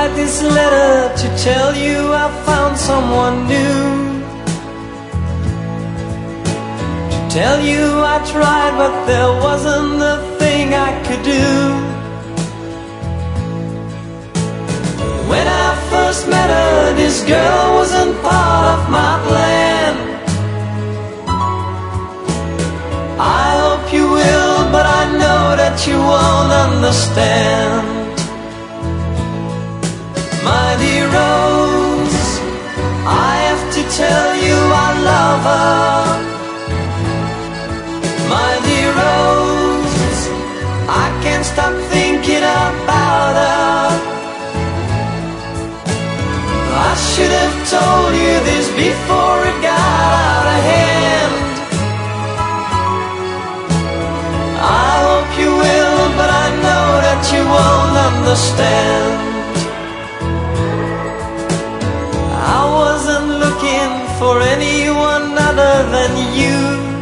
write this letter to tell you I found someone new, to tell you I tried but there wasn't a thing I could do. When I first met her, this girl wasn't part of my plan. I hope you will, but I know that you won't understand. My dear Rose, I have to tell you I love her. My dear Rose, I can't stop thinking about her. I should have told you this before it got out of hand. I hope you will, but I know that you won't understand. I wasn't looking for anyone other than you.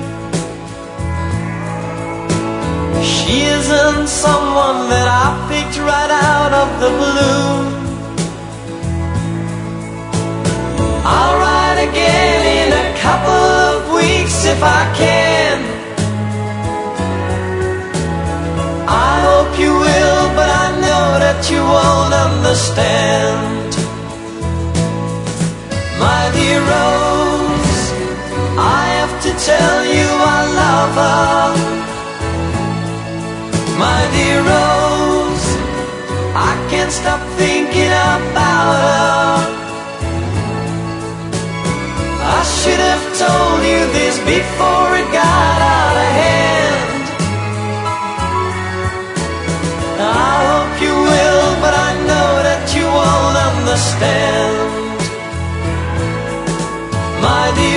She isn't someone that I picked right out of the blue. I'll write again in a couple of weeks if I can. I hope you will, but I know that you won't understand. My dear Rose, I have to tell you I love her. My dear Rose, I can't stop thinking about her. I should have told you this before it got out of hand. I hope you will, but I know that you won't understand. My dear